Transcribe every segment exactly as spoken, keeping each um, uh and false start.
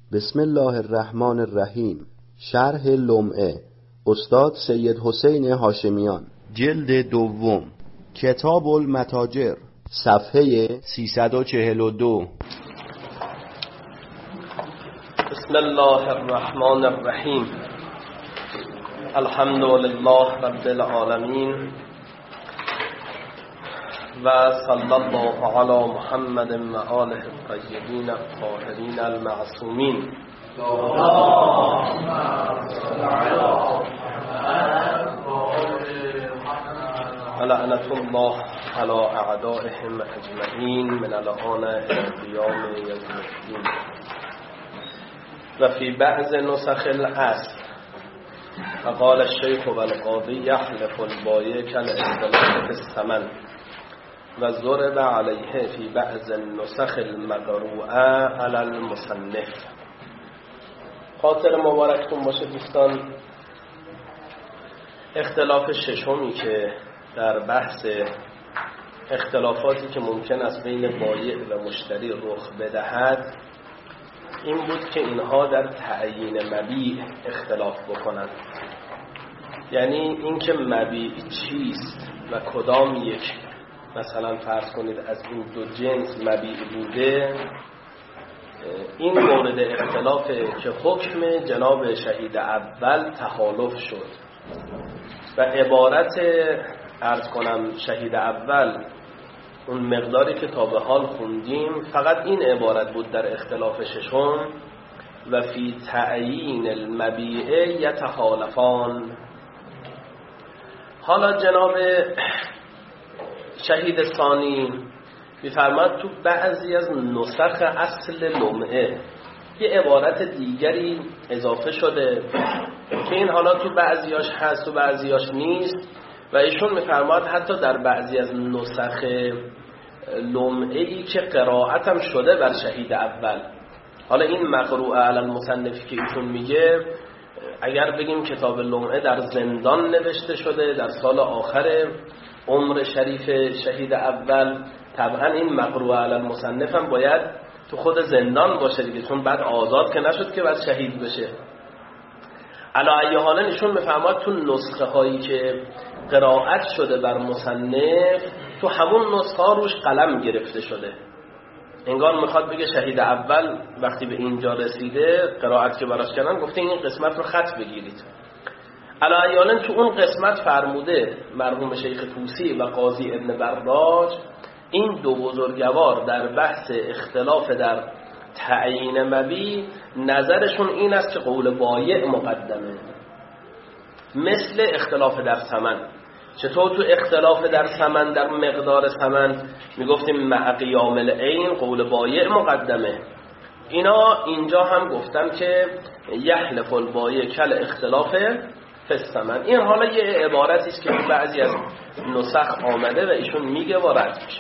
بسم الله الرحمن الرحیم. شرح لمعه استاد سید حسین هاشمیان، جلد دوم، کتاب المتاجر، صفحه سیصد و چهل و دو. بسم الله الرحمن الرحیم. الحمد لله رب العالمین و صلی الله علی محمد و آله الطیبین الطاهرین المعصومین. لعنة الله علی اعدائهم اجمعین من الآن الی قیام یوم الدین. و فی بعض نسخ الاصل فقال الشیخ و القاضی یحلف البایع کالاختلاف فی الثمن و ضرب علیه فی بعض النسخ المقروءه علی المصنف. خاطر مبارکتون باشه دوستان. اختلاف ششمی که در بحث اختلافاتی که ممکن است بین بایع و مشتری رخ بدهد این بود که اینها در تعیین مبیع اختلاف بکنند. یعنی اینکه مبیع چیست و کدام یک، مثلا فرض کنید از این دو جنس مبیع بوده، این مورد اختلافه که حکم جناب شهید اول تحالف شد و عبارت عرض کنم شهید اول اون مقداری که تا به حال خوندیم فقط این عبارت بود در اختلاف ششم: و فی تعیین المبیع یتحالفان. حالا جناب شهید ثانی می‌فرماد تو بعضی از نسخ اصل لمعه یه عبارت دیگری اضافه شده که این حالا تو بعضیاش هست و بعضیاش نیست و ایشون می‌فرماد حتی در بعضی از نسخ لمعه‌ای که قرائت هم شده بر شهید اول. حالا این مقروءه علی المصنف که ایشون میگه، اگر بگیم کتاب لمعه در زندان نوشته شده در سال آخر عمر شریف شهید اول، طبعا این مقروءه علی المصنف هم باید تو خود زندان باشه دیگه، چون بعد آزاد که نشد که بعد شهید بشه. علی ای حال نشون میفهمد تو نسخه هایی که قرائت شده بر مصنف تو همون نسخه ها روش قلم گرفته شده، انگار میخواد بگه شهید اول وقتی به اینجا رسیده قرائت که براش کردن گفته این قسمت رو خط بگیرید. علی ای حال تو اون قسمت فرموده مرحوم شیخ طوسی و قاضی ابن براج، این دو بزرگوار در بحث اختلاف در تعیین مبیع نظرشون این است که قول بایع مقدمه، مثل اختلاف در ثمن. چطور تو اختلاف در ثمن در مقدار ثمن میگفتیم مع قیام العین قول بایع مقدمه، اینا اینجا هم گفتن که یحلف البایع کل اختلاف فی الثمن. این حالا یه عبارتی است که بعضی از نسخ آمده و ایشون میگه و رد میشه.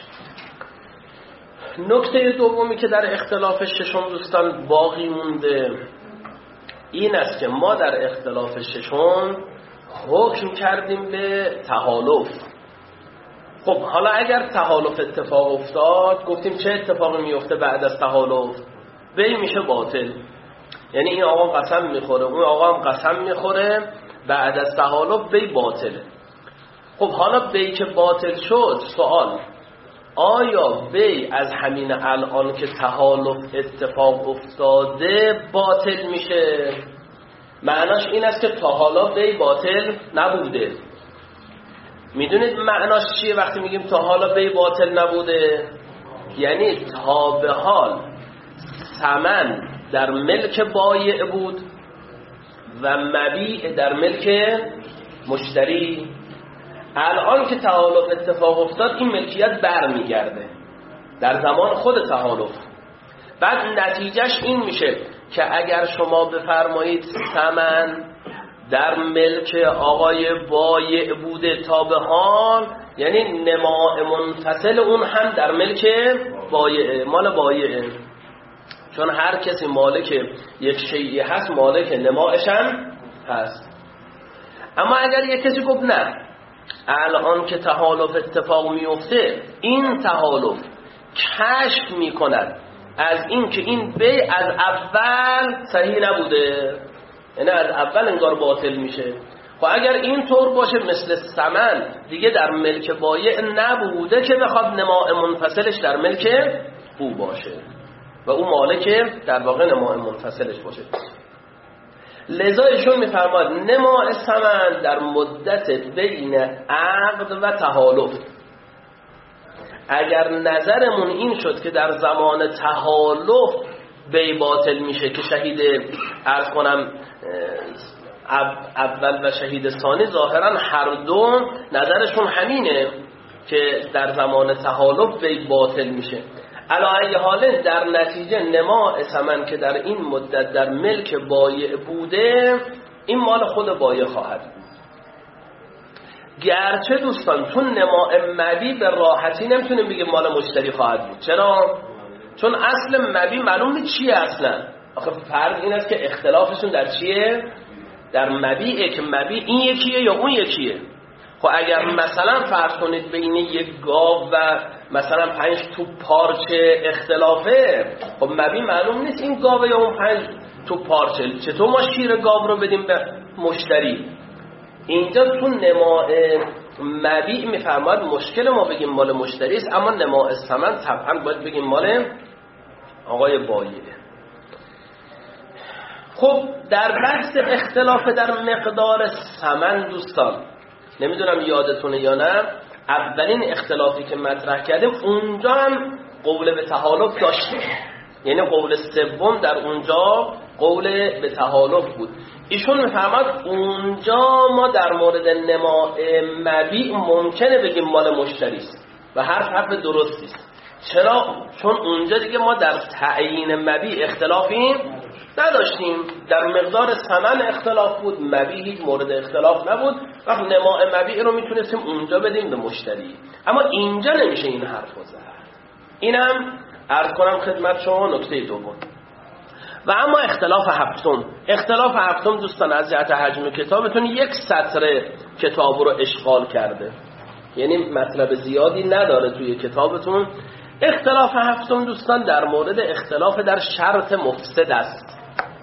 نکته دومی که در اختلاف ششم دوستان باقی مونده این است که ما در اختلاف ششم حکم کردیم به تحالف. خب حالا اگر تحالف اتفاق افتاد، گفتیم چه اتفاقی میفته بعد از تحالف؟ بی میشه باطل. یعنی این آقا قسم میخوره، اون آقا هم قسم میخوره، بعد از تحالف بی باطله. خب حالا بی که باطل شد، سوال آیا بی از همین الان که تحالف اتفاق افتاده باطل میشه؟ معناش این است که تا حالا بی باطل نبوده. میدونید معناش چیه وقتی میگیم تا حالا بی باطل نبوده؟ یعنی تا به حال ثمن در ملک بایع بود و مبیع در ملک مشتری. الان که تحالف اتفاق افتاد این ملکیت برمیگرده در زمان خود تحالف. بعد نتیجهش این میشه که اگر شما بفرمایید ثمن در ملک آقای بایع بوده تا به حال، یعنی نماء منفصل اون هم در ملک بایع، مال بایعه، چون هر کسی مالک یک شیئی هست مالک نماءش هم هست. اما اگر یک کسی گفت نه الان که تحالف اتفاق میفته این تحالف کشف میکند از این که این بی از اول صحیح نبوده، یعنی از اول انگار باطل میشه. خب اگر این طور باشه مثل ثمن دیگه در ملک بایع نبوده که بخواد نماء منفصلش در ملک او باشه و او مالک در واقع نماء منفصلش باشه. لذا ایشون میفرماد نماء ثمن در مدت بین عقد و تحالف. اگر نظرمون این شد که در زمان تحالف بی باطل میشه که شهید عرض کنم اول و شهید ثانی ظاهرا هر دو نظرشون همینه که در زمان تحالف بی باطل میشه. علی ای حال در نتیجه نماء ثمن که در این مدت در ملک بایع بوده این مال خود بایع خواهد بود. گرچه دوستان تو نماء مبی به راحتی نمیتونیم بگیم مال مشتری خواهد بود. چرا؟ چون اصل مبی معلوم نیست چیه اصلا. آخه فرض این است که اختلافشون در چیه؟ در مبیعه که مبیع این یکیه یا اون یکیه. خب اگر مثلا فرض کنید بین یک گاو و مثلا پنج توپ پارچه اختلافه، خب مبیع معلوم نیست این گاو یا اون پنج توپ پارچه. چطور ما شیر گاو رو بدیم به مشتری؟ اینجا تو نماء مبیع میفرماد مشکل ما بگیم مال مشتری است، اما نماء ثمن طبعا باید بگیم مال آقای بایعه. خب در بحث اختلاف در مقدار ثمن دوستان نمیدونم یادتونه یا نه، اولین اختلافی که مطرح کردیم اونجا هم قول به تحالف داشتیم، یعنی قول سوم در اونجا قول به تحالف بود. ایشون میفرماد اونجا ما در مورد نماء مبیع ممکنه بگیم مال مشتری است و حرف حرف درستی است. چرا؟ چون اونجا دیگه ما در تعیین مبیع اختلافی نداشتیم، در مقدار ثمن اختلاف بود، مبیع هیچ مورد اختلاف نبود. وقت نماء مبیع رو میتونستیم اونجا بدیم به مشتری، اما اینجا نمیشه این حرف رو زد. اینم عرض کنم خدمت شما نکته دوم. و اما اختلاف هفتم، اختلاف هفتم دوستان از جهت حجم کتابتون یک سطر کتاب رو اشغال کرده، یعنی مطلب زیادی نداره توی کتابتون. اختلاف هفتم دوستان در مورد اختلاف در شرط مفسد است.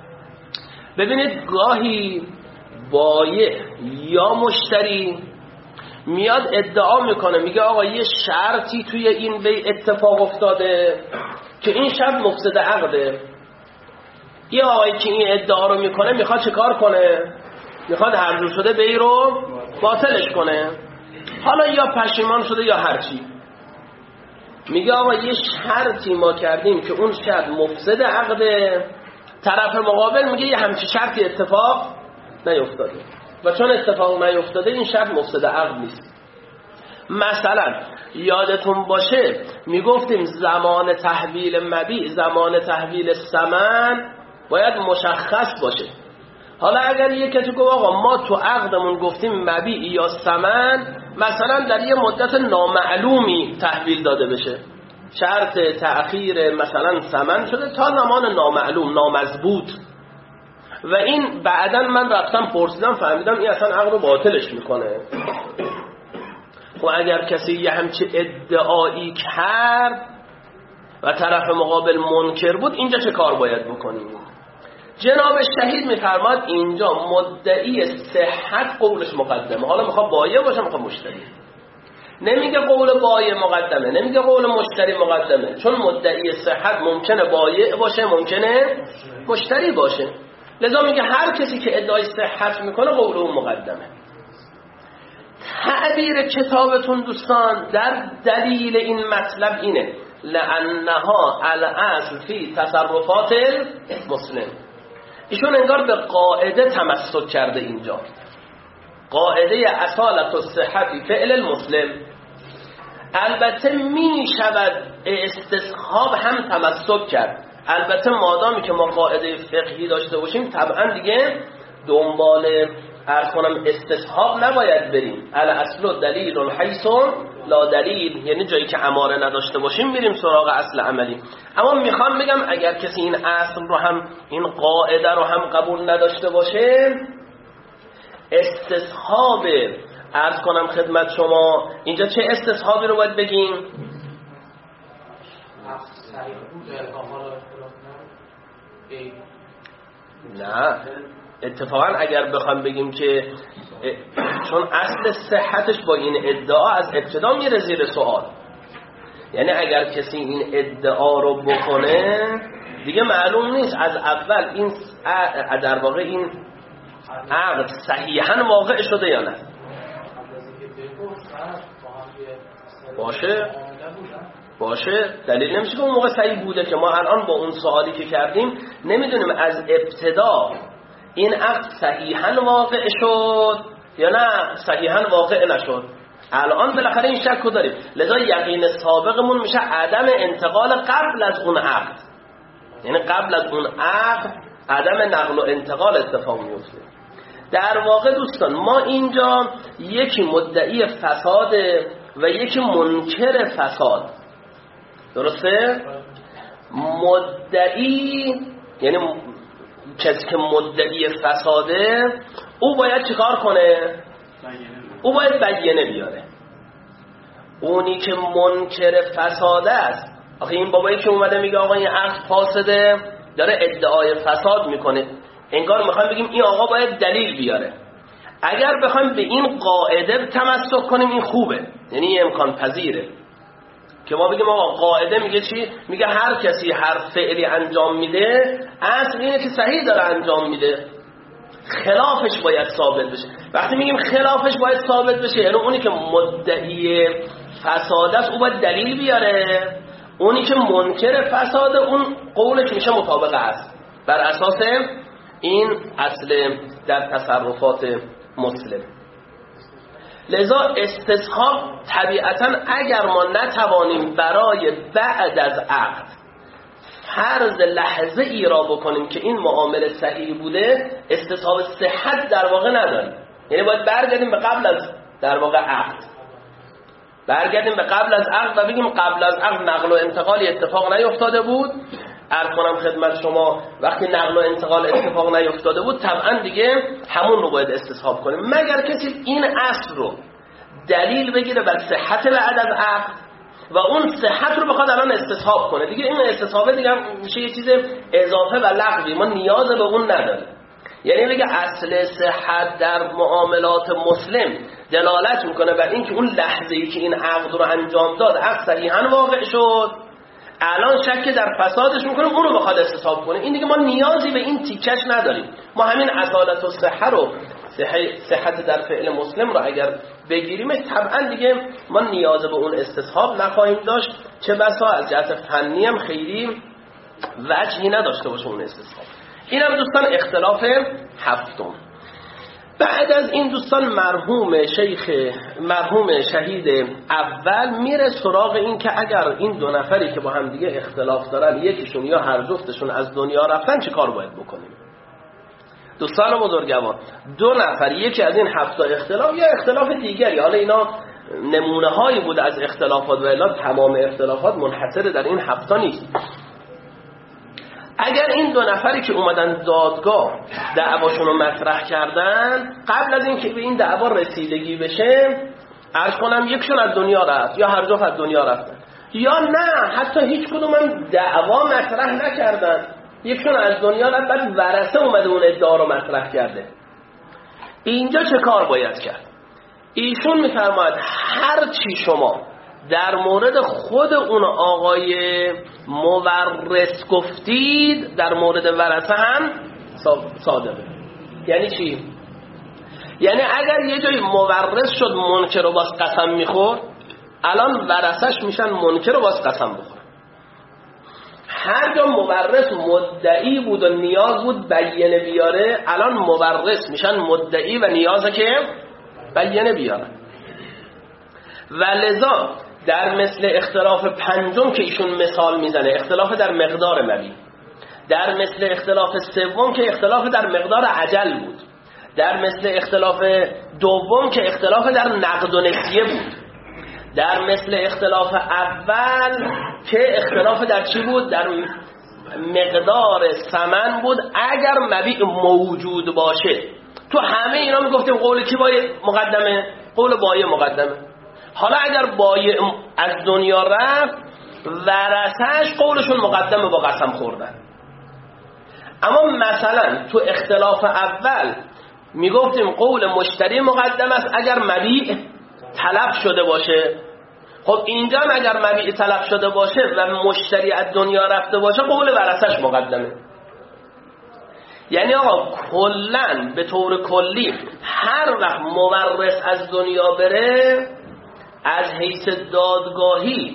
ببینید گاهی بایع یا مشتری میاد ادعا میکنه، میگه آقا یه شرطی توی این بی اتفاق افتاده که این شرط مفسد عقده. یه آقایی که این ادعا رو میکنه میخواد چه کار کنه؟ میخواد هر جور شده بی رو باطلش کنه، حالا یا پشیمان شده یا هرچی. میگه آقا یه شرطی ما کردیم که اون شرط مفسد عقده، طرف مقابل میگه یه همچی شرطی اتفاق نیفتاده و چون اتفاق نیفتاده این شرط مفسد عقد نیست. مثلا یادتون باشه میگفتیم زمان تحویل مبیع، زمان تحویل ثمن باید مشخص باشه. حالا اگر یک کسی گفت آقا ما تو عقدمون گفتیم مبیع یا ثمن مثلا در یه مدت نامعلومی تحویل داده بشه، شرط تأخیر مثلا ثمن شده تا زمان نامعلوم نامضبوط، و این بعداً من رفتم پرسیدم فهمیدم این اصلا عقد رو باطلش میکنه. خب اگر کسی یه همچه ادعایی کرد و طرف مقابل منکر بود، اینجا چه کار باید بکنیم؟ جناب شهید میفرماد اینجا مدعی صحت قولش مقدمه. حالا میخواد بایع باشه میخواد مشتری، نمیگه قول بایع مقدمه، نمیگه قول مشتری مقدمه، چون مدعی صحت ممکنه بایع باشه ممکنه مشتری باشه. لذا میگه هر کسی که ادعای صحت میکنه قول اون مقدمه. تعبیر کتابتون دوستان در دلیل این مطلب اینه لأنها الاصل فی تصرفات المسلم. ایشون انگار به قاعده تمسک کرده اینجا، قاعده اصالت الصحت فعل المسلم. البته می شود استصحاب هم تمسک کرد، البته مادامی که ما قاعده فقهی داشته باشیم طبعا دیگه دنبال عرض کنم استصحاب نباید بریم. الاصل دلیل حیث لا دلیل، یعنی جایی که اماره نداشته باشیم میریم سراغ اصل عملی. اما میخوام بگم اگر کسی این اصل رو هم این قاعده رو هم قبول نداشته باشه، استصحاب عرض کنم خدمت شما اینجا چه استصحابی رو باید بگیم؟ صحیح بوده تا حالا اختلاف نه. اتفاقا اگر بخوام بگیم که چون اصل صحتش با این ادعا از ابتدا میره زیر سوال، یعنی اگر کسی این ادعا رو بکنه دیگه معلوم نیست از اول این در واقع این عقد صحیحاً واقع شده یا نه. باشه باشه دلیل نمیشه که اون موقع صحیح بوده که ما الان با اون سوالی که کردیم نمیدونیم از ابتدا این عقد صحیحاً واقع شد یا نه صحیحاً واقع نشد. الان بالاخره این شک رو داریم، لذا یقین سابقمون میشه عدم انتقال قبل از اون عقد، یعنی قبل از اون عقد عدم نقل و انتقال اتفاق میفته. در واقع دوستان ما اینجا یکی مدعی فساد و یکی منکر فساد، درسته؟ مدعی یعنی کسی که مدعی فساده او باید چیکار کنه؟ او باید بیانه بیاره. اونی که منکر فساده است، آخه این بابایی که اومده میگه آقا این عقد فاسده داره ادعای فساد میکنه، انگار میخوایم بگیم این آقا باید دلیل بیاره. اگر بخوایم به این قاعده تمسک کنیم این خوبه، یعنی این امکان پذیره که ما بگیم آقا قاعده میگه چی؟ میگه هر کسی هر فعلی انجام میده اصل اینه که صحیح داره انجام میده، خلافش باید ثابت بشه. وقتی میگیم خلافش باید ثابت بشه یعنی اونی که مدعی فساد است او باید دلیل بیاره، اونی که منکر فساد اون قولش میشه مطابق است بر اساس این اصل در تصرفات مسلم. لذا استصحاب طبیعتا اگر ما نتوانیم برای بعد از عقد فرض لحظه ای را بکنیم که این معامله صحیح بوده، استصحاب صحت در واقع نداریم، یعنی باید برگردیم به قبل از در واقع عقد، برگردیم به قبل از عقد و بگیم قبل از عقد نقل و انتقالی اتفاق نیفتاده بود. عرض کنم خدمت شما وقتی نقل و انتقال اتفاق نیفتاده بود طبعا دیگه همون رو باید استصحاب کنیم، مگر کسی این اصل رو دلیل بگیره بر صحت بعد از عقد و اون صحت رو بخواد الان استصحاب کنه، دیگه این استصحابه دیگه میشه یه چیز اضافه و لغوی، ما نیاز به اون نداریم. یعنی بگه اصل صحت در معاملات مسلم دلالت میکنه بر این که اون لحظه‌ای که این عقد رو انجام داد عقد صحیحاً واقع شد، الان شک در فسادش میکنیم اون رو بخواد استصحاب کنه، این دیگه ما نیازی به این تیکش نداریم. ما همین اصالت و صحت رو صحت در فعل مسلم رو اگر بگیریمش طبعا دیگه ما نیاز به اون استصحاب نخواهیم داشت، چه بسا از جهت فنی هم خیلی وجهی نداشته باشه اون استصحاب. این هم دوستان اختلاف هفتم. بعد از این دوستان مرحوم شیخ مرحوم شهید اول میره سراغ این که اگر این دو نفری که با هم دیگه اختلاف دارن یکیشون یا هر جفتشون از دنیا رفتن چه کار باید بکنیم؟ دوستان بزرگوار دو نفر یکی از این هفتا اختلاف یا اختلاف دیگری، حالا اینا نمونه هایی بود از اختلافات و الا تمام اختلافات منحصر در این هفتا نیست. اگر این دو نفری که اومدن دادگاه دعواشون رو مطرح کردن قبل از این که به این دعوا رسیدگی بشه عرض کنم یکشون از دنیا رفت یا هر جفت از دنیا رفتن، یا نه حتی هیچ کدوم هم دعوا مطرح نکردن، یکشون از دنیا رفت بعد ورثه اومده اون ادعا رو مطرح کرده، اینجا چه کار باید کرد؟ ایشون میفرماید هر چی شما در مورد خود اون آقای مورث گفتید در مورد ورثه هم صادقه. یعنی چی؟ یعنی اگر یه جایی مورث شد منکر و باز قسم میخورد، الان ورثش میشن منکر و باز قسم بخور. هر جا مورث مدعی بود و نیاز بود بیانه بیاره، الان مورث میشن مدعی و نیازه که بیانه بیاره. و لذا در مثل اختلاف پنجم که ایشون مثال میزنه اختلاف در مقدار مبیع، در مثل اختلاف سوم که اختلاف در مقدار عجل بود، در مثل اختلاف دوم که اختلاف در نقد و نسیه بود، در مثل اختلاف اول که اختلاف در چی بود؟ در مقدار ثمن بود اگر مبیع موجود باشه. تو همه اینا میگفتیم قول کی باید مقدمه؟ قول بایع مقدمه. حالا اگر بایع از دنیا رفت ورثه‌اش قولشون مقدمه با قسم خوردن. اما مثلا تو اختلاف اول میگفتیم قول مشتری مقدم است اگر مبیع تلف شده باشه. خب اینجا اگر مبیع تلف شده باشه و مشتری از دنیا رفته باشه قول ورثه‌اش مقدمه. یعنی آقا کلن به طور کلی هر وقت مورث از دنیا بره از حیث دادگاهی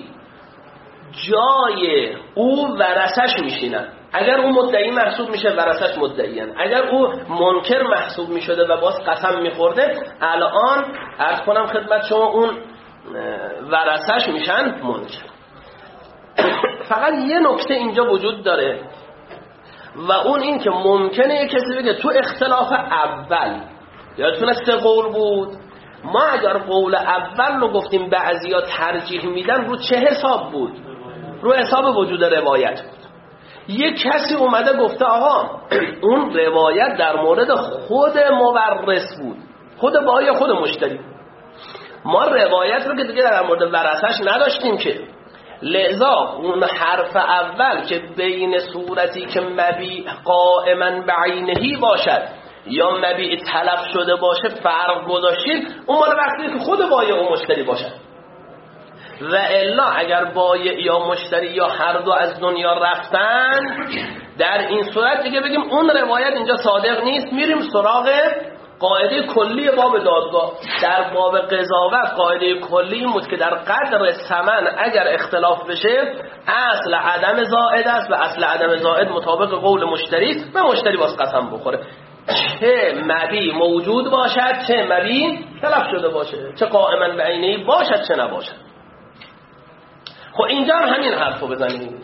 جای او ورثه‌اش میشینن. اگر او مدعی محسوب میشه ورثه‌اش مدعیان، اگر او منکر محسوب میشده و باز قسم میخورده الان عرض کنم خدمت شما اون ورثه‌اش میشن منکر. فقط یه نکته اینجا وجود داره و اون این که ممکنه یه کسی بگه تو اختلاف اول یادتونه سه قول بود، ما اگر قول اول رو گفتیم بعضیا ترجیح میدن رو چه حساب بود؟ رو حساب وجود روایت بود. یه کسی اومده گفته آقا اون روایت در مورد خود مورث بود، خود بای خود مشتری، ما روایت رو که دیگه در مورد ورثه‌اش نداشتیم که، لذا اون حرف اول که بین صورتی که مبیع قائما بعینهی باشد یا مبیع تلف شده باشه فرق گذاشتید، اون مال وقتی که خود بایع و مشتری باشد. و الا اگر بایع یا مشتری یا هر دو از دنیا رفتن در این صورت دیگه بگیم اون روایت اینجا صادق نیست، میریم سراغ قاعده کلی باب دادگاه. در باب قضاوت قاعده کلی این بود که در قدر ثمن اگر اختلاف بشه اصل عدم زائد است و اصل عدم زائد مطابق قول مشتری است و مشتری باز قسم بخوره، چه مبیع موجود باشد چه مبیع تلف شده باشه، چه قائما بعینه‌ای باشد چه نباشد. خب اینجا هم همین حرفو بزنیم.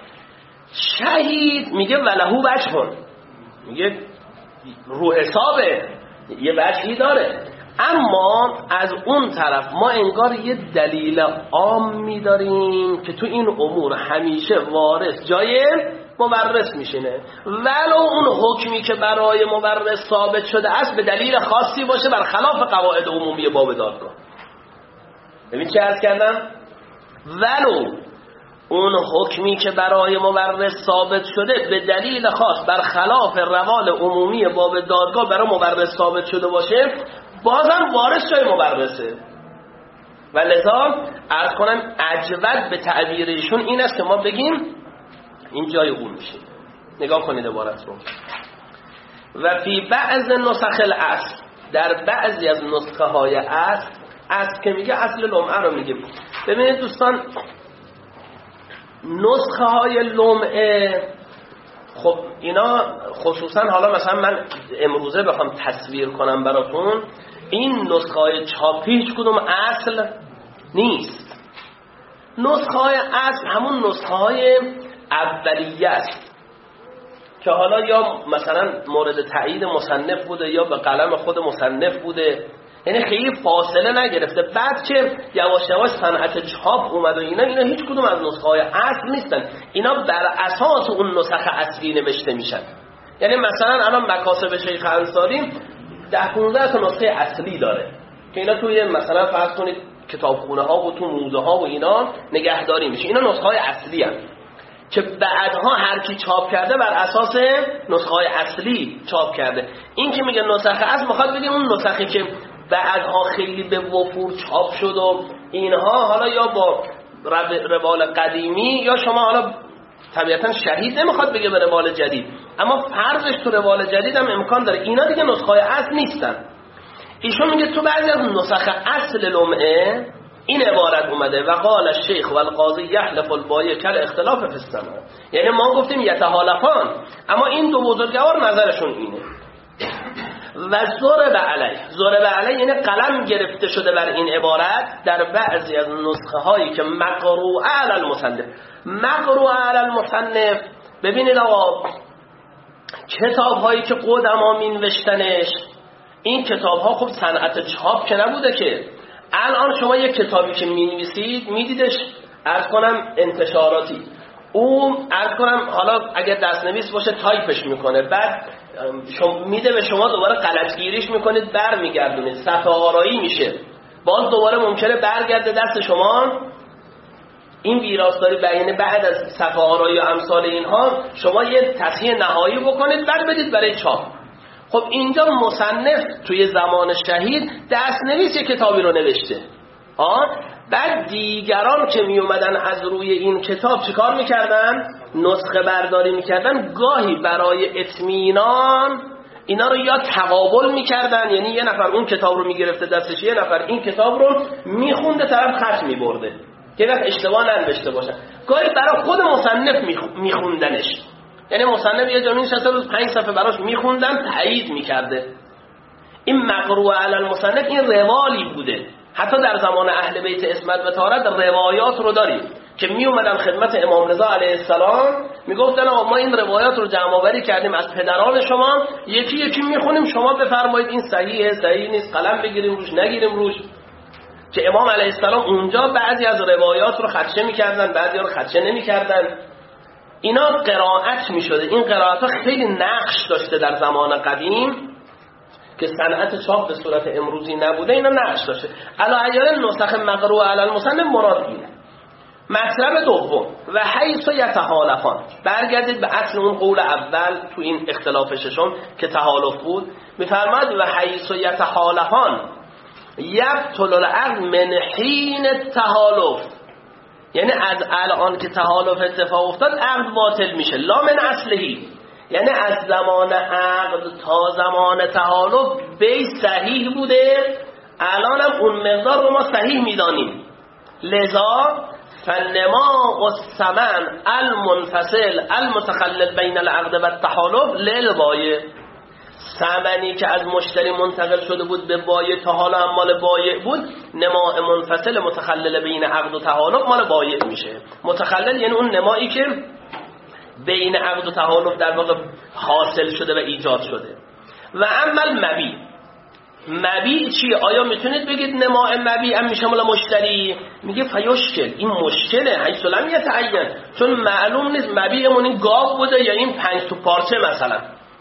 شهید میگه ولهو وجه، میگه رو حسابه یه وجهی داره، اما از اون طرف ما انگار یه دلیل عام میداریم که تو این امور همیشه وارث جای مورث میشینه، ولو اون حکمی که برای مورث ثابت شده است به دلیل خاصی باشه برخلاف قواعد عمومی باب دادگاه. ببین چه عرض کردم؟ ولو اون حکمی که برای مورث ثابت شده به دلیل خاص برخلاف روال عمومی باب دادگاه برای مورث ثابت شده باشه بازم وارث جای مورثه. و لذا عرض کنم اجود به تعبیر ایشون این است که ما بگیم این جای اون میشه. نگاه کنید عبارت رو. و فی بعض نسخ الاصل، در بعضی از نسخه های اصل، اصل که میگه اصل لمعه رو میگه. ببینید دوستان نسخه های لمعه خب اینا خصوصا حالا مثلا من امروزه بخوام تصویر کنم براتون، این نسخه های چاپی هیچ کدوم اصل نیست. نسخه های اصل همون نسخه های اولیه است که حالا یا مثلا مورد تایید مصنف بوده یا به قلم خود مصنف بوده، یعنی خیلی فاصله نگرفته. بعد که یواش یواش صنعت چاپ اومد و اینا اینا هیچ کدوم از نسخه های اصل نیستن، اینا بر اساس اون نسخه اصلی نوشته میشن. یعنی مثلا الان مکاسب شیخ انصاری ده پانزده تا نسخه اصلی داره که اینا توی مثلا فرض کنید کتابخونه ها و تو موزه ها و اینا نگهداری میشه. اینا نسخه های اصلی هستن که بعدها هر کی چاپ کرده بر اساس نسخه های اصلی چاپ کرده. این که میگه نسخه اصل میخواد بگه اون نسخه که بعدها خیلی به وفور چاپ شد و اینها حالا یا با روال قدیمی یا شما حالا طبیعتا شهید نمیخواد بگه به روال جدید، اما فرضش تو روال جدید هم امکان داره. اینا دیگه نسخه های اصل نیستن. ایشون میگه تو بعضی از نسخه اصل لمعه این عبارت اومده و قال الشیخ و القاضی یحلف البایع کل اختلاف فی السمع، یعنی ما گفتیم یتحالفان اما این دو بزرگوار نظرشون اینه. و ضرب علیه، ضرب علیه یعنی قلم گرفته شده بر این عبارت در بعضی از نسخه هایی که مقروءه علی المصنف. مقروءه علی المصنف ببینید آقا کتاب هایی که قدما می نوشتنش، این کتاب ها خب صنعت چاپ که نبوده که. الان شما یک کتابی که می نویسید می دیدش عرض کنم انتشاراتی، اون عرض کنم حالا اگر دست نویس باشه تایپش میکنه، بعد شما میده به شما دوباره غلطگیریش میکنید بر میگردونید صفحه آرایی میشه، باز دوباره ممکنه برگرده دست شما این ویراستاری بین بعد از صفحه آرا یا امثال اینها شما یه تصحیح نهایی بکنید بعد بدید برای چاپ. خب اینجا مصنف توی زمان شهید دستنویس کتابی رو نوشته، آه بعد دیگران که می اومدن از روی این کتاب چیکار میکردن؟ نسخه برداری میکردن. گاهی برای اطمینان اینا رو یا تقابل میکردن، یعنی یه نفر اون کتاب رو میگرفته دستش، یه نفر این کتاب رو میخونده، طرف خط میبرده که وقت اشتباه ننوشته باشن. گاهی برای خود مصنف میخوندنش، یعنی مصنف یه جا نشسته روز پنج صفحه براش میخوندن تایید میکرده. این مقروء علی المصنف این روالی بوده. حتی در زمان اهل بیت عصمت و طهارت روایات رو داریم که می اومدن خدمت امام رضا علیه السلام میگفتن آقا ما این روایات رو جمع آوری کردیم از پدران شما، یکی یکی میخونیم، شما بفرمایید این صحیحه صحیح نیست، قلم بگیریم روش نگیریم روش. که امام علیه السلام اونجا بعضی از روایات رو خدشه میکردن، بعضی رو خدشه نمیکردن. اینا قرائت میشده. این قرائت ها خیلی نقش داشته در زمان قدیم که صنعت چاپ به صورت امروزی نبوده، اینا نقش داشته. علی عیال نسخ مقروء علی المصنف مراد اینه. مطلب دوم و حیث یتحالفان، برگردید به اصل اون قول اول تو این اختلاف ششم که تحالف بود. میفرماد و حیث یتحالفان یبطل العقد من حین التحالف، یعنی از الان که تحالف اتفاق افتاد عقد باطل میشه. لا من اصلهی، یعنی از زمان عقد تا زمان تحالف بی صحیح بوده، الان هم اون مقدار رو ما صحیح میدانیم. لذا فنما الثمن المنفصل المتخلل بین العقد و التحالف للبایع، ثمنی که از مشتری منتقل شده بود به بایع تا حالا هم مال بایع بود، نماء منفصل متخلل بین عقد و تحالف مال بایع میشه. متخلل یعنی اون نمایی که بین عقد و تحالف در واقع حاصل شده و ایجاد شده. و عمل مبی، مبی چیه؟ آیا میتونید بگید نماء مبی هم میشه مال مشتری؟ میگه فیشکل، این مشکله، حیث لم یتعین، چون معلوم نیست مبیمون این گاو بوده یا این پنج تو پارچه مثلا.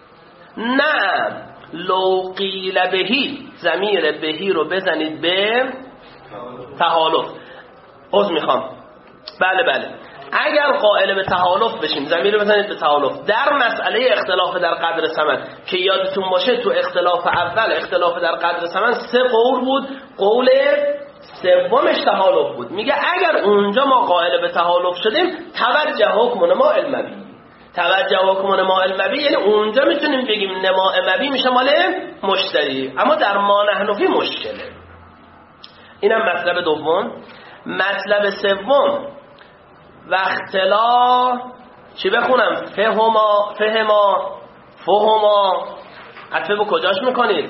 نه، لو قیل بهی، ضمیر بهی رو بزنید به تحالف. عذر میخوام، بله بله، اگر قائل به تحالف بشیم ضمیر بزنید به تحالف در مسئله اختلاف در قدر ثمن، که یادتون باشه تو اختلاف اول اختلاف در قدر ثمن سه قول بود، قول سومش تحالف بود. میگه اگر اونجا ما قائل به تحالف شدیم توجه حکم نماء المبی، توجه حکم نماء المبی یعنی اونجا میتونیم بگیم نماء مبی میشه مال مشتری، اما در ما نحن فی مشکله. اینم مطلب دوم. مطلب سوم و اختلاف چی بخونم؟ فهما فهما فهما عطفه با کجاش میکنید؟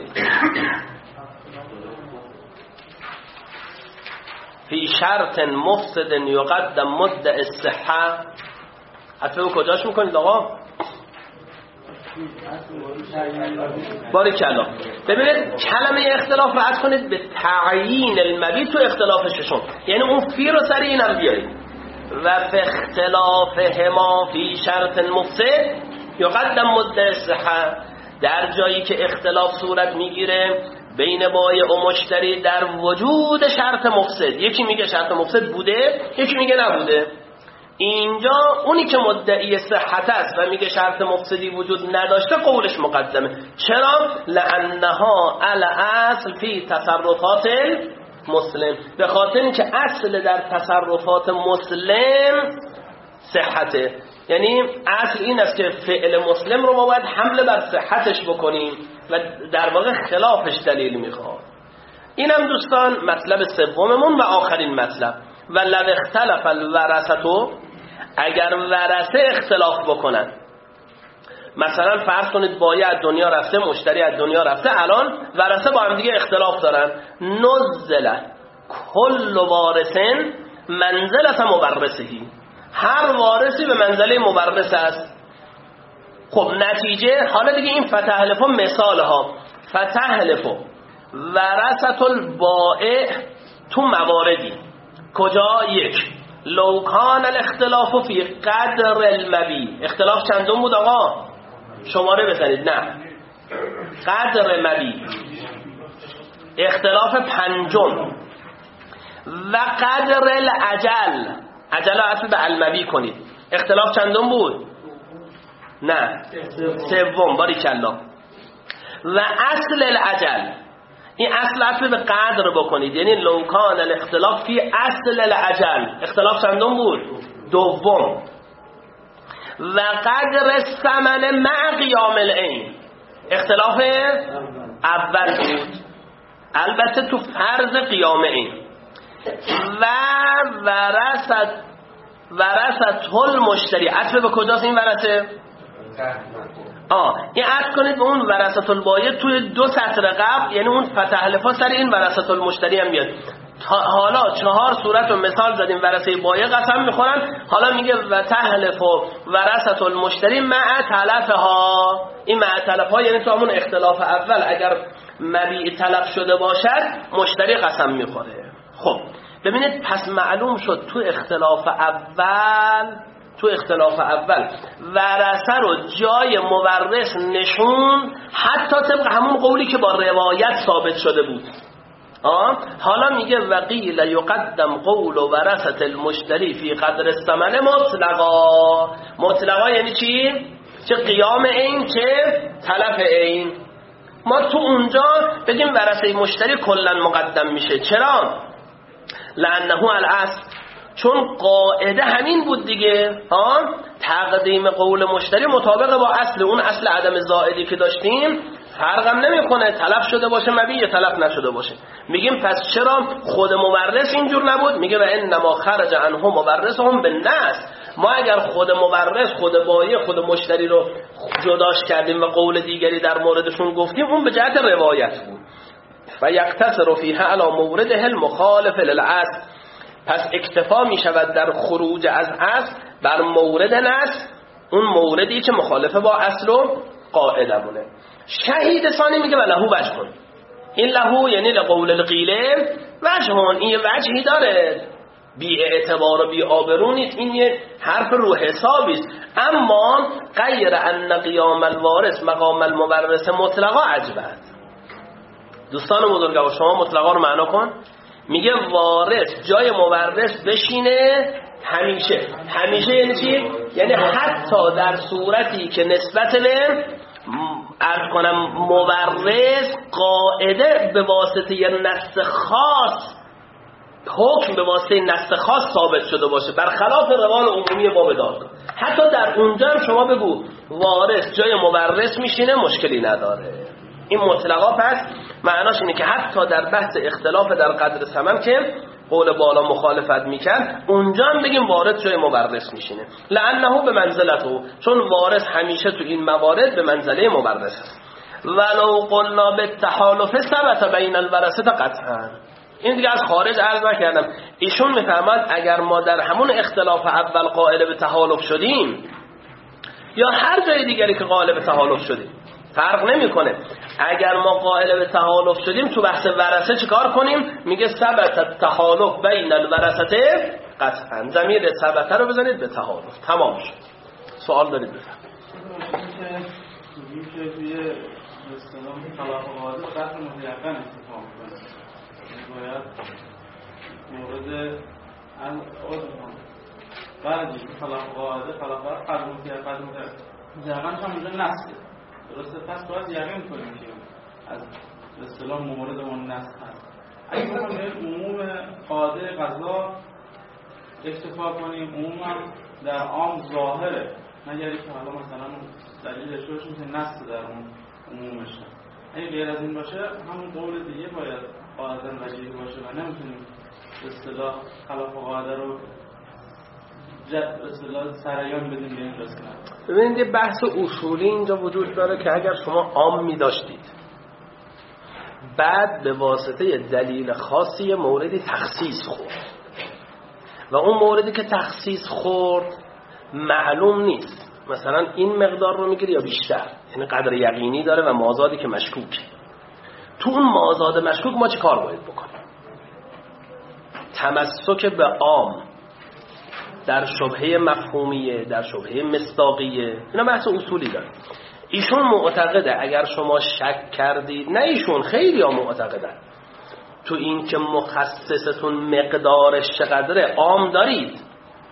فی شرط مفسد یقدم مدعی الصحه، عطفه با کجاش میکنید آقا؟ باریکلا. ببینید کلمه اختلاف رو عطف کنید به تعیین المبی تو اختلاف ششم، یعنی اون فی رو سری اینم بیارید. و فی اختلاف هما فی شرط مفسد یقدم مدعی الصحه، در جایی که اختلاف صورت میگیره بین بایع و مشتری در وجود شرط مفسد، یکی میگه شرط مفسد بوده یکی میگه نبوده، اینجا اونی که مدعی صحت است و میگه شرط مفسدی وجود نداشته قولش مقدمه. چرا؟ لانها الاصل فی تصرفات مسلم، به خاطر اینکه اصل در تصرفات مسلم صحته، یعنی اصل این است که فعل مسلم رو ما باید حمله بر صحتش بکنیم و در واقع خلافش دلیل میخواد. اینم دوستان مطلب سوممون و آخرین مطلب. و لو اختلف الورثه، اگر ورثه اختلاف بکنن، مثلا فرض کنید بایع از دنیا رفته مشتری از دنیا رفته، الان ورثه با هم دیگه اختلاف دارن، نزل کل وارثن منزلت مورثهی، هر وارثی به منزله مورث است. خب نتیجه حالا دیگه این فتحلفو مثال ها، فتحلفو ورثت البائع تو مواردی کجا؟ یک، لو کان الاختلاف فی قدر المبی، اختلاف چندم بود آقا؟ شماره بزنید. نه، قدر مبی، اختلاف پنجم. و قدر الاجل، عجل اصل به المبی کنید. اختلاف چندم بود؟ نه سوم. باریکلا. و اصل العجل، این اصل اصل به قدر بکنید، یعنی لو کان الاختلاف فی اصل العجل. اختلاف چندم بود؟ دوم. و قدر الثمن مع قیام العین، اختلاف اول بود البته تو فرض قیام عین. و ورثت ورثت المشتری، عطف به کجاست این ورثه؟ آه این عطف کنید به اون ورثت البایع توی دو سطر قبل، یعنی اون فتح الفا سر این ورثت المشتری هم بیاد. حالا چهار صورت و مثال زدیم ورثه بایع قسم میخورن، حالا میگه و تحلف و ورثت المشتری مع تلفها. این مع تلفها یعنی تو همون اختلاف اول اگر مبیع تلف شده باشد مشتری قسم میخوره. خب ببینید پس معلوم شد تو اختلاف اول تو اختلاف اول ورثه رو جای مورث نشون، حتی طبق همون قولی که با روایت ثابت شده بود. آه؟ حالا میگه وقیل یقدم قول ورثت المشتری فی قدر الثمن مطلقا. مطلقا یعنی چی؟ چه قیام عین چه تلف عین. ما تو اونجا بگیم ورثه مشتری کلا مقدم میشه. چرا؟ لانه الاصل، چون قاعده همین بود دیگه. ها تقدیم قول مشتری مطابق با اصل، اون اصل عدم زائدی که داشتیم فرقم نمیکنه تلف شده باشه مبیع یا تلف نشده باشه. میگیم پس چرا خود مورث اینجور نبود؟ میگه و انما خرج عنه مورثهم بالنص. ما اگر خود مورث خود بایع خود مشتری رو جداش کردیم و قول دیگری در موردشون گفتیم، اون به جهت روایت بود. و یقتصر فیها علی مورده المخالف للعصر، پس اکتفا می شود در خروج از اصل بر مورد نص، اون موردی که مخالفه با اصل و قاعده مونه. شهید ثانی میگه و لهو وجه، این لهو یعنی لقول القیله وجه، این یه وجهی داره، بی اعتبار و بی آبرو نیست، این یه حرف رو حسابی است. اما غیر ان قیام الوارث مقام المورث مطلقا عجبت. دوستان بزرگوار شما مطلقا رو معنا کن. میگه وارث جای مورث بشینه همیشه. همیشه یعنی چی؟ یعنی حتی در صورتی که نسبت به عرض کنم مورث قاعده به واسطه یه نص خاص، حکم به واسطه نص خاص ثابت شده باشه برخلاف روال عمومی باب دادگاه، حتی در اونجا هم شما بگو وارث جای مورث میشینه مشکلی نداره. این مطلقا پس معناش اینه که حتی در بحث اختلاف در قدر ثمن که قول بالا مخالفت میکرد، اونجا هم بگیم وارث جای مورث میشینه، لانه به منزلته، چون وارث همیشه تو این موارد به منزله مورث است. ولو قلنا بالتحالف ثبت بین الورثه قطعا. این دیگه از خارج عرض نکردم، ایشون میفهمند اگر ما در همون اختلاف اول قائل به تحالف شدیم یا هر جای دیگری که قائل به تحالف شدیم فرق نمیکنه، اگر ما قائل به تحالف شدیم تو بحث ورثه چیکار کنیم؟ میگه ثبت تحالف بین الورثه قطعا. ضمیر ثبت رو بزنید به تحالف. تمام شد. سوال دارید بفرمایید. میشه توی اصطلاح خلاف قاعده قطع متیقن استفاده کنید. باید مورد ان اون بعدی خلاف قاعده خلاف قاعده متیقن متیقن هم اونجا نسخه. درسته؟ پس باید یقین کنیم که از اصطلاح مورد اون نسخ هست. اگه بخوایم به عموم قاعده قضا اکتفا کنیم، عموما در عام ظاهره، مگری که حالا مثلا دلیل اشتراش میشه نسخ در اون عمومش هست. اگه غیر از این باشه همون قول دیگه باید قاعده وجیه باشه و نمیتونیم اصطلاح خلاف قاعده رو اصطلاح سریان بدیم به این رسکنه. ببینید یه بحث اصولی اینجا وجود داره که اگر شما عام می داشتید بعد به واسطه دلیل خاصی موردی تخصیص خورد و اون موردی که تخصیص خورد معلوم نیست، مثلا این مقدار رو میگیره یا بیشتر، یعنی قدر یقینی داره و مازادی که مشکوک، تو اون مازاد مشکوک ما چه کار باید بکنیم؟ تمسک به عام در شبهه مفهومیه، در شبهه مصداقیه، اینا بحث اصولی داره. ایشون معتقده اگر شما شک کردید، نه ایشون، خیلی ها معتقدن تو این که مخصصتون مقدارش چقدره عام دارید،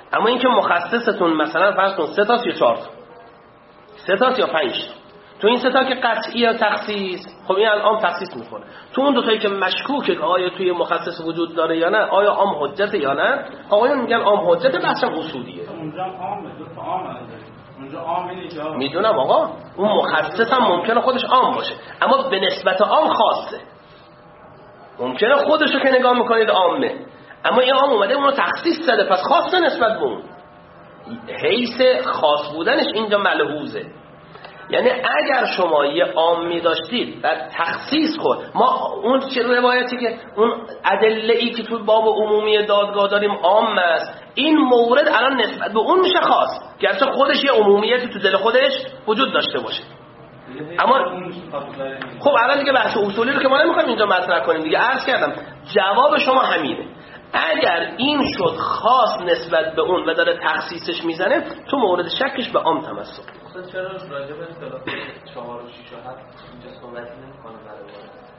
اما اینکه مخصصتون مثلا فرض کن سه تا یا چهار تا، سه تا یا پنج تا، تو این سه تا که قطعی تخصیص، خب این الان تخصیص میکنه. تو اون دو تایی که مشکوکه آیا توی مخصص وجود داره یا نه، آیا عام حجت یا نه، آقایون میگن عام حجت، بحث اصولیه. اونجا عامه، دو تا عامه. اونجا عام نیست. میدونم آقا، اون مخصص هم ممکنه خودش عام باشه، اما به نسبت عام خاصه. ممکنه خودشو که نگاه میکنید عامه، اما این عام اومده اونو تخصیص زده، پس خاصه نسبت به اون. حیث خاص بودنش اینجا ملحوظه. یعنی اگر شما یه عامی داشتید و تخصیص خود، ما اون چه روایتی که اون ادله ای که تو باب عمومی دادگاه داریم عام است، این مورد الان نسبت به اون میشه خاص، گرچه خودش یه عمومیتی تو دل خودش وجود داشته باشه. اما خب الان دیگه بحث اصولی رو که ما نمیخوایم اینجا مطرح کنیم دیگه، عرض کردم جواب شما همینه. اگر این شد خاص نسبت به اون و داره تخصیصش میزنه، تو مورد شکش به عام تمسک. مثلا چرا راجع به اختلاف چهار و شش و هفت اینجا صحبتی نمی‌کنه برای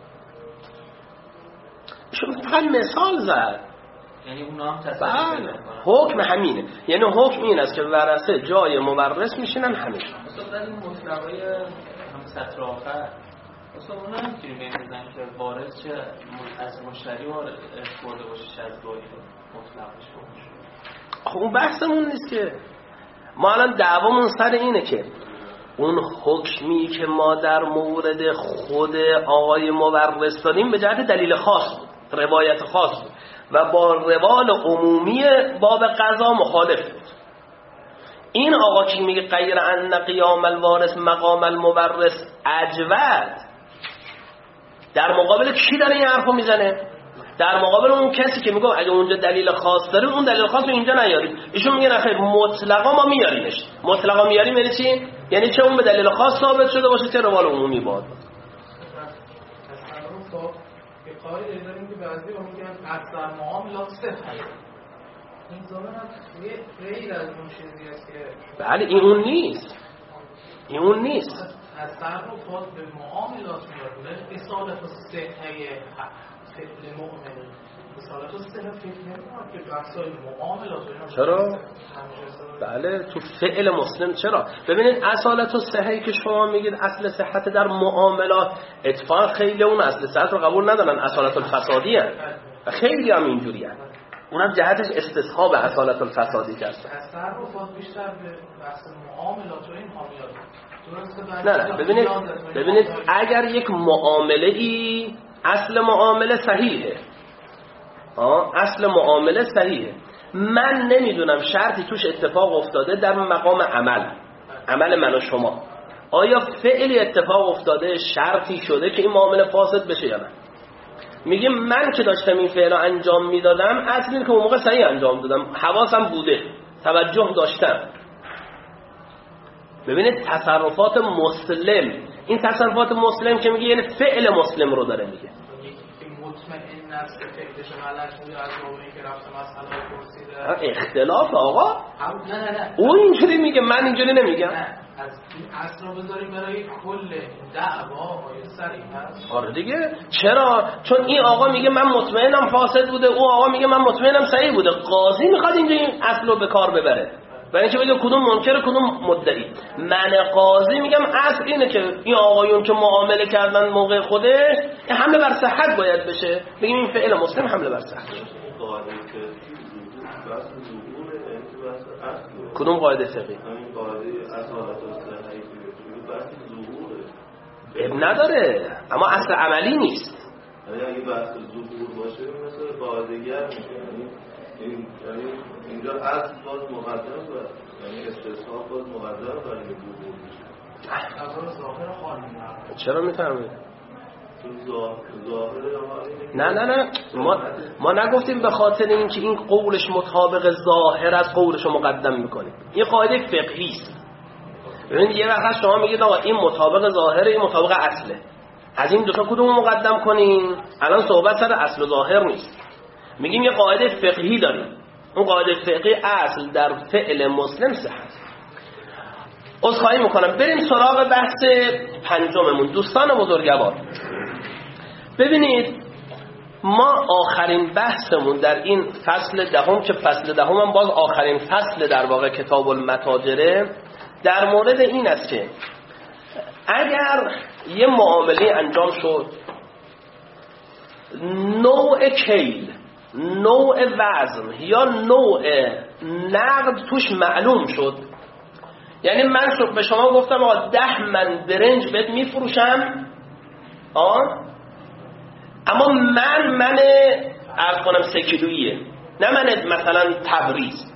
ایشون فقط مثال زد، یعنی اونا هم تصدیق نمی‌کنن. حکم همینه، یعنی حکم این است که ورثه جای مورث میشینن همیشه. مثلا این مطلقای هم سطر آخر مثلا اونا هم میتونیم بگیم که وارث چه از مشتری وارث برده باشه چه از دایی مطلقش باشه. خب اون بحثمون نیست که ما الان دعوامون سر اینه که اون حکمی که ما در مورد خود آقای مورث داریم به جهت دلیل خاص بود، روایت خاص بود و با روال عمومی باب قضا مخالف بود. این آقا که میگه غیر ان قیام الوارث مقام المورث اجود، در مقابل کی داره این حرفو میزنه؟ در مقابل اون کسی که میگه اگه اونجا دلیل خاص داره اون دلیل خاص رو اینجا نیارید. ایشون میگه نخیر مطلقا ما میاریمش. مطلقا میاریم یعنی چی؟ یعنی چه اون به دلیل خاص ثابت شده باشه چه روال عمومی باد. مثلا که قاعده داریم که بعضی اون میگن اکثر معاملات صحیحه. این ظاهرا غیر از اون چیزی است که بله این اون نیست. این اون نیست. از تصرفات به معاملات میاد. اصالت صحیحه فعل مؤمن اصالت صحیحه فعل که بحثای معاملات. چرا؟ بله تو فعل مسلم چرا؟ ببینید اصالت صحیحی که شما میگید اصل صحت در معاملات، اتفاقا خیلی اون اصل صحت رو قبول ندارن، اصالت الفسادی هست و خیلی هم اینجوری هست. اونم جهتش استصحاب اصالت الفسادی هست. تصرفات بیشتر به بحث معاملات و این حامیات. نه نه ببینید ببینید اگر یک معامله ای اصل معامله صحیحه، آه اصل معامله صحیحه، من نمیدونم شرطی توش اتفاق افتاده در مقام عمل، عمل من و شما، آیا فعلی اتفاق افتاده شرطی شده که این معامله فاسد بشه یا نه؟ میگیم من که داشتم این فعل رو انجام میدادم اصل این که اون موقع صحیح انجام دادم، حواسم بوده، توجه داشتم. ببینید تصرفات مسلم، این تصرفات مسلم که میگه یعنی فعل مسلم رو داره میگه. مطمئن است که فعلش غلط بوده از اونی که رفت مسئله پرسیده. اختلاف آقا. نه نه نه. اون اینجوری میگه من اینجوری نمیگم. نه از این اصل رو بذاریم برای کل دعوا های صریح هست. آره دیگه. چرا؟ چون این آقا میگه من مطمئنم فاسد بوده، اون آقا میگه من مطمئنم صحیح بوده. قاضی میخواد اینجا این اصل رو به کار ببره. برای اینکه بگه کدوم منکر کدوم مدعی. من قاضی میگم اصل اینه که این آقایون که معامله کردن موقع خودش حمله بر صحت باید بشه، بگیم این فعل مسلم حمله بر صحت. کدوم قاعده فقهی؟ همین قاعده اصالت الصحیح بحث ظهوره. اب نداره، اما اصل عملی نیست. یعنی اگه بحث ظهور باشه مثل قاعده‌گر میشه، یعنی یعنی اینجا اصل باز مقدم باشه، یعنی استصحاب باز مقدم برای ظهور میشه. اصلا ظاهر خالی نه. چرا میفهمید؟ ظاهر نه نه نه ما ما نگفتیم به خاطر اینکه این قولش مطابق ظاهر از قولش رو مقدم میکنیم. این قاعده فقهی است. ببینید یه وقت شما میگید آقا این مطابق ظاهره، این مطابق اصله، از این دو تا کدوم مقدم کنین؟ الان صحبت سر اصل و ظاهر نیست، میگیم یه قاعده فقهی داریم. اون قاعده فقهی اصل در فعل مسلم صحت. عذرخواهی میکنم بریم سراغ بحث پنجممون. دوستان بزرگوار ببینید ما آخرین بحثمون در این فصل دهم که فصل دهم هم باز آخرین فصل در واقع کتاب المتاجره در مورد این است که اگر یه معامله انجام شد، نوع کیل، نوع وزن یا نوع نقد توش معلوم شد، یعنی من شد به شما گفتم آقا ده من برنج بهت میفروشم، آه اما من من عرض کنم سه کیلوییه، نه من مثلا تبریز،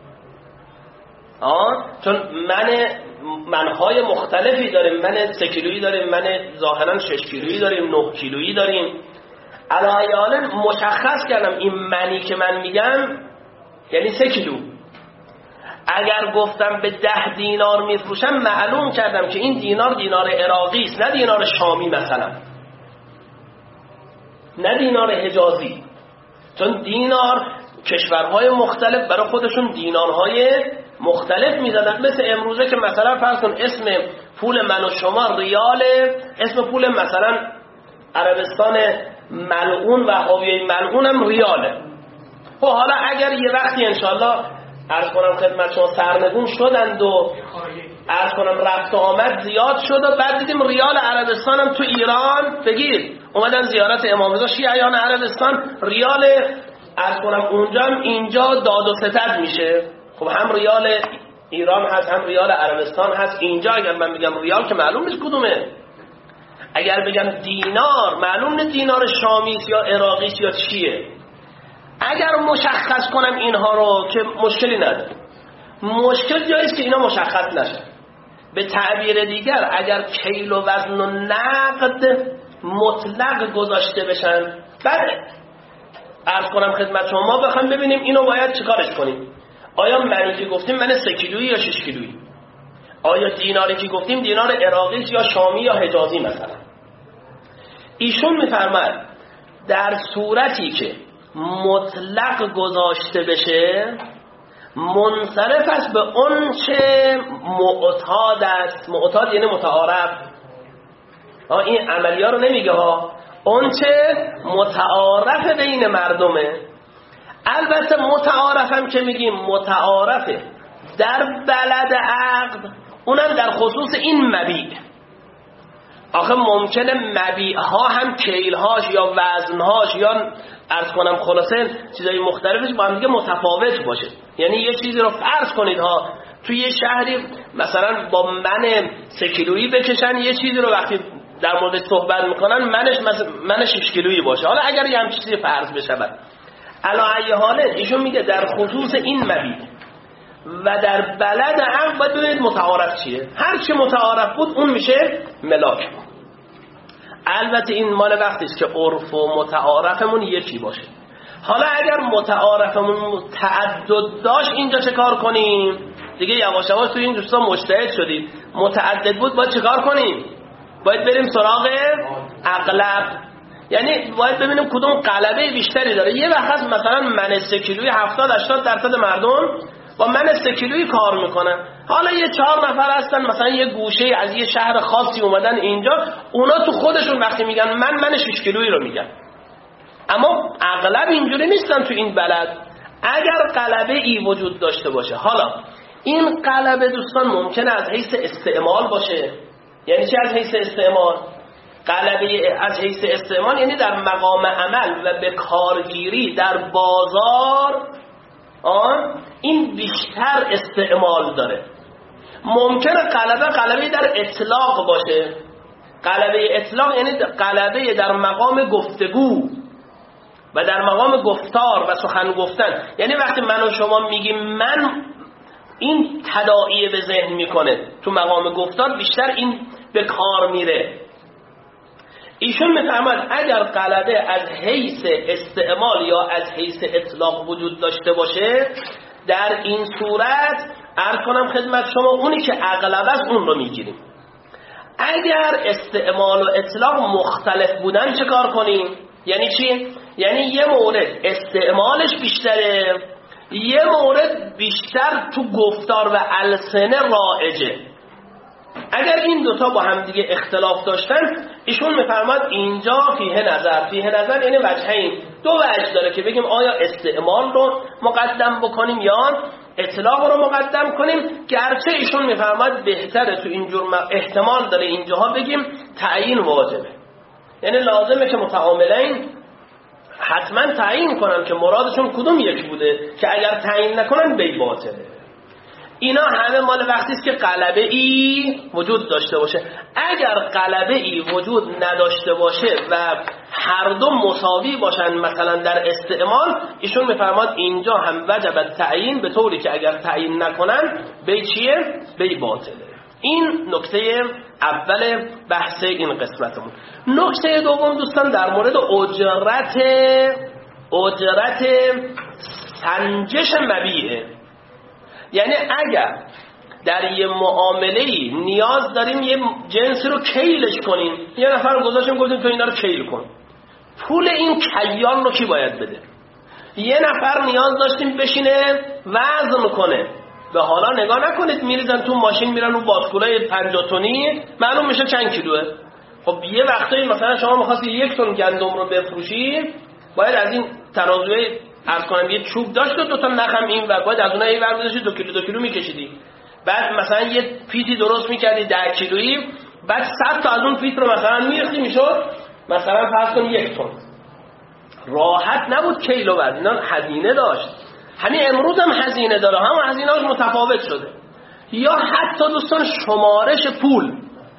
آه چون من منهای مختلفی داریم، من سه کیلویی داریم، من ظاهرا شش کیلویی داریم، نه کیلویی داریم. علایاً مشخص کردم این منی که من میگم یعنی سه کیلو. اگر گفتم به ده دینار میفروشم معلوم کردم که این دینار دینار عراقی است، نه دینار شامی مثلا، نه دینار حجازی، چون دینار کشورهای مختلف برای خودشون دینارهای مختلف میزدن. مثل امروزه که مثلا فرض کن اسم پول من و شما ریاله، اسم پول مثلا عربستان ملعون و هاویه ملعون هم ریاله. خب حالا اگر یه وقتی انشالله عرض کنم خدمت شما سرنگون شدند و عرض کنم رفت و آمد زیاد شد و بعد دیدیم ریال عربستان هم تو ایران بگیر اومدن زیارت امام رضا شیعیان عربستان، ریال عرض کنم اونجا هم اینجا داد و ستد میشه. خب هم ریال ایران هست هم ریال عربستان هست. اینجا اگر من بگم ریال که معلوم نیست کدومه، اگر بگم دینار معلوم نیست دینار شامی یا عراقی یا چیه. اگر مشخص کنم اینها رو که مشکلی نداره، مشکل جایی است که اینا مشخص نشه. به تعبیر دیگر اگر کیل و وزن و نقد مطلق گذاشته بشن، بعد عرض کنم خدمت شما ما بخوایم ببینیم اینو باید چیکارش کنیم. آیا منی که گفتیم من سه کیلویی یا شش کیلویی، آیا دیناری که گفتیم دینار عراقی یا شامی یا حجازی مثلا. ایشون میفرماید در صورتی که مطلق گذاشته بشه منصرف است به اون چه معتاد است. معتاد یعنی متعارف، این عملیات رو نمیگه ها، اون چه متعارف بین مردمه. البته متعارف هم که میگیم متعارفه در بلد عقد، اونم در خصوص این مبیع. آخه ممکنه مبیع ها هم کیل هاش یا وزن هاش یا عرض کنم خلاصه چیزای مختلفش با هم دیگه متفاوت باشه. یعنی یه چیزی رو فرض کنید ها توی یه شهری مثلا با من سه کیلویی بکشن، یه چیزی رو وقتی در مورد صحبت میکنن منش مثلا من شش کیلویی باشه. حالا اگر یه همچین چیزی فرض بشه بعد علی ای حال ایشون میگه در خصوص این مبیع و در بلد عقد باید ببینید متعارف چیه. هر چی متعارف بود اون میشه ملاک. البته این مال وقتی است که عرف و متعارفمون یکی باشه. حالا اگر متعارفمون تعدد داشت اینجا چه کار کنیم؟ دیگه یواش یواش تو این دوستان مجتهد شدید. متعدد بود باید چه کار کنیم؟ باید بریم سراغ اغلب، یعنی باید ببینیم کدوم غلبه بیشتری داره. یه وقت مثلا من سه کیلویی هفتاد هشتاد درصد مردم با من سه کیلویی کار میکنن. حالا یه چهار نفر هستن مثلا یه گوشه از یه شهر خاصی اومدن اینجا، اونا تو خودشون وقتی میگن من من شش کیلویی رو میگن، اما اغلب اینجوری نیستن تو این بلد. اگر غلبه ای وجود داشته باشه، حالا این غلبه دوستان ممکنه از حیث استعمال باشه. یعنی چه از حیث استعمال؟ غلبه از حیث استعمال یعنی در مقام عمل و به کارگیری در بازار آن این بیشتر استعمال داره. ممکنه غلبه غلبه در اطلاق باشه. غلبه اطلاق یعنی غلبه در مقام گفتگو و در مقام گفتار و سخن گفتن. یعنی وقتی من و شما میگیم من، این تداعی به ذهن میکنه، تو مقام گفتار بیشتر این به کار میره. ایشون میفهمد اگر غلبه از حیث استعمال یا از حیث اطلاق وجود داشته باشه، در این صورت عرض کنم خدمت شما اونی که اغلب است اون رو میگیریم. اگر استعمال و اطلاق مختلف بودن چه کار کنیم؟ یعنی چی؟ یعنی یه مورد استعمالش بیشتره، یه مورد بیشتر تو گفتار و السنه رایجه. اگر این دوتا با هم دیگه اختلاف داشتن، ایشون میفرماد اینجا فیه نظر. فیه نظر یعنی وجهین، دو وجه داره که بگیم آیا استعمال رو مقدم بکنیم یا اطلاق رو مقدم کنیم. گرچه ایشون میفرماد بهتره تو اینجور احتمال داره اینجاها بگیم تعیین واجبه، یعنی لازمه که متعاملین حتما تعیین کنن که مرادشون کدوم یک بوده، که اگر تعیین نکنن بی باطله. اینا همه مال وقتی است که غلبه ای وجود داشته باشه. اگر غلبه ای وجود نداشته باشه و هر دو مساوی باشن مثلا در استعمال، ایشون میفرماد اینجا هم وجب تعیین، به طوری که اگر تعیین نکنن بی چیه؟ بی باطله. این نکته اول بحث این قسمتمون. نکته دوم دوستان در مورد اجرت اجرت سنجش مبیعه. یعنی اگر در یه معامله‌ای نیاز داریم یه جنس رو کیلش کنیم، یه نفر گذاشتیم گفتیم تو اینا رو کیل کن، پول این کیال رو کی باید بده؟ یه نفر نیاز داشتیم بشینه وزن کنه، به حالا نگاه نکنید میریزن تو ماشین میرن اون باسکولای پنجاه تنی معلوم میشه چند کیلوه. خب یه وقتایی مثلا شما می‌خواستی یک تن گندم رو بفروشی، باید از این ترازوی عرض کنم یه چوب داشت و دو تا نخم این و باید از اونها این ور می‌داشتی دو کیلو دو کیلو می‌کشیدی. بعد مثلا یه پیتی درست می‌کردی ده کیلویی، بعد صد تا از اون پیت رو مثلا می‌ریختی میشد مثلا فرض کن یک تن. راحت نبود کیلو وزن، اینا هزینه داشت. همین امروز هم هزینه داره، هم هزینه‌اش متفاوت شده. یا حتی دوستان شمارش پول،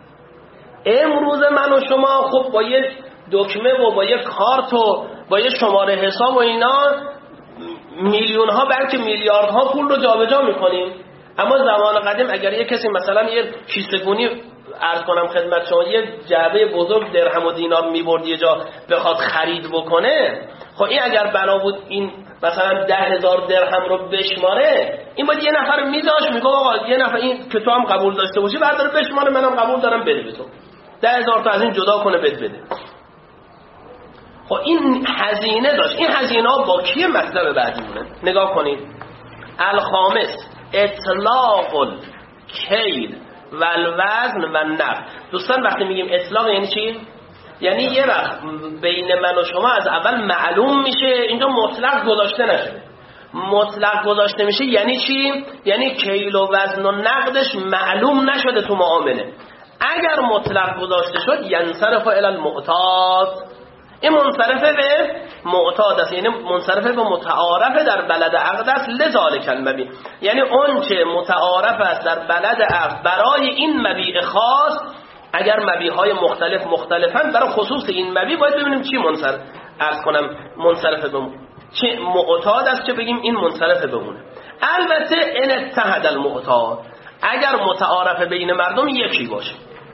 امروز من و شما خب با یه دکمه و با یه کارت و با یه شماره حساب و اینا میلیون ها بلکه میلیارد ها پول رو جابجا میکنیم. اما زمان قدیم اگر یه کسی مثلا یه کیسه‌گونی عرض کنم خدمت شما یه جعبه بزرگ درهم و دینار میبرد یه جا بخواد خرید بکنه، خب این اگر بنا بود این مثلا ده هزار درهم رو بشماره، این باید یه نفر میذاش میگه آقا یه نفر این که تو هم قبول داشته باشی برداره بشماره، منم قبول دارم بده به تو ده هزار تا از این جدا کنه بده بده. خب این هزینه داشت. این هزینه ها با کیه مطلب بعدی مونه؟ نگاه کنید. الخامس اطلاق الکیل و الوزن و النقد. دوستان وقتی میگیم اطلاق یعنی چی؟ یعنی یه وقت بین من و شما از اول معلوم میشه، اینجا مطلق گذاشته نشده. مطلق گذاشته میشه یعنی چی؟ یعنی کیل و وزن و نقدش معلوم نشده تو معامله. اگر مطلق گذاشته شد ینصرف الی المعتاد، این منصرفه به معتاد است، یعنی منصرفه به متعارف در بلد عقد است. لذالک المبیع، یعنی اون چه متعارف است در بلد عقد برای این مبیع خاص، اگر مبیع های مختلف مختلفن برای خصوص این مبیع باید ببینیم چی منصرف عرض کنم منصرفه به چه معتاد است که بگیم این منصرفه بمونه. البته ان اتحد المعتاد، اگر متعارف بین مردم یکی باشه.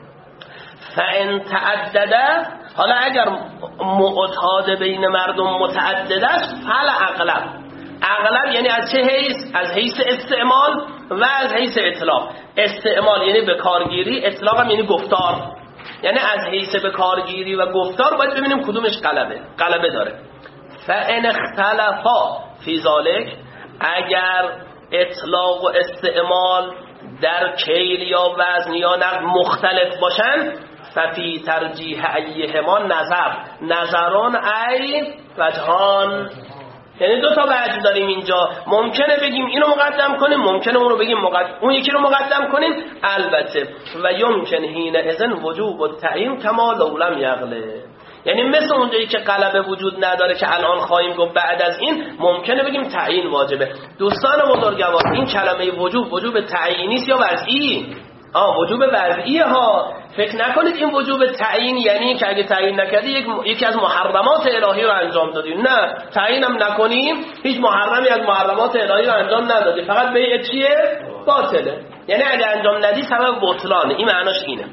فان تعدد، حالا اگر معتاد بین مردم متعدد است، فل اغلب. اغلب یعنی از چه حیث؟ از حیث استعمال و از حیث اطلاق. استعمال یعنی به کارگیری، اطلاق هم یعنی گفتار. یعنی از حیث به کارگیری و گفتار باید ببینیم کدومش غلبه غلبه داره. فان اختلفا فی ذلک، اگر اطلاق و استعمال در کیل یا وزن یا نقد مختلف باشن، ففی ترجیح ایهما نظر نظران ای وجهان، یعنی دو تا وجه داریم اینجا. ممکنه بگیم اینو مقدم کنیم، ممکنه اون رو بگیم مقدم اون یکی رو مقدم کنیم. البته و یمکن حین اذن وجوب التعیین کما لو لم یغلب، یعنی مثل اونجایی که غلبه وجود نداره که الان خواهیم گفت بعد از این ممکنه بگیم تعیین واجبه. دوستان بزرگوار، این کلمه وجوب وجوب تعیینی است یا وضعی؟ آه وجوب وضعیه ها. فکر نکنید این وجوب تعیین یعنی که اگه تعیین نکردی یک یکی از محرمات الهی رو انجام دادی. نه، تعیینم نکنیم هیچ محرمی از محرمات الهی رو انجام ندادی، فقط به چیه؟ باطله. یعنی اگه انجام ندی سبب بطلانه. این معناش اینه.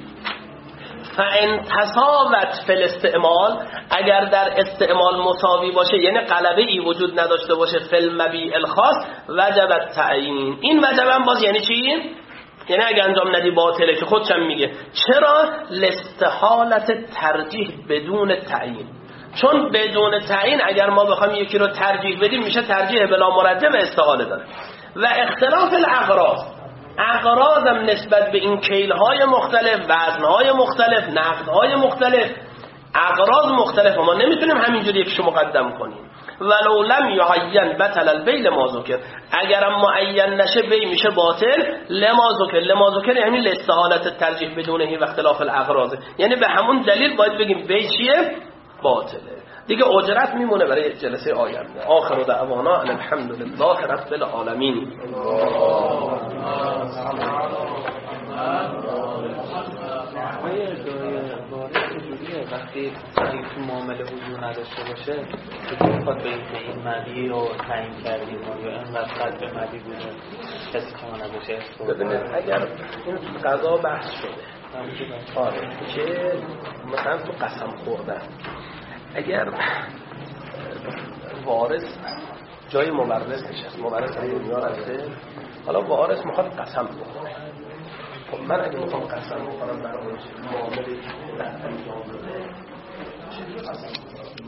فان تساوت فی الاستعمال، اگر در استعمال مساوی باشه یعنی غلبه ای وجود نداشته باشه فی المبیع الخاص، وجب التعیین. این وجب هم باز یعنی چی؟ یعنی اگه انجام ندی باطله، که خودشم میگه. چرا؟ لاستحالت ترجیح بدون تعیین. چون بدون تعیین اگر ما بخوایم یکی رو ترجیح بدیم میشه ترجیح بلا مرجح و استحاله داره. و اختلاف الاغراض، اغراضم نسبت به این کیل‌های مختلف، وزن‌های مختلف، نقدهای مختلف، اغراض مختلف، ما نمیتونیم همینجوری یکشو مقدم کنیم. ولو لم یعین بطل البیع لما ذکر، اگرم معین نشه بی میشه باطل. لما ذکر، لما ذکر یعنی لاستحالت ترجیح بدونه و اختلاف الاغراض، یعنی به همون دلیل باید بگیم بی چیه؟ باطله. دیگه اجرت میمونه برای جلسه آینده. آخر دعوانا الحمد لله رب العالمین. وقتی تو معامله حضور نداشته باشه که میخواد به این مدی رو تعیین کردیم یا اینقدر قدر مدی بوده کسی که ما نداشه. ببینید اگر این قضا بحث شده آره که مثلا تو قسم خوردن، اگر وارث جای مورث نشست، مورث هم دنیا رفته، حالا وارث میخواد قسم بخوره، خب من اگه میخوام قسم بخورم برای معامله که انجام بده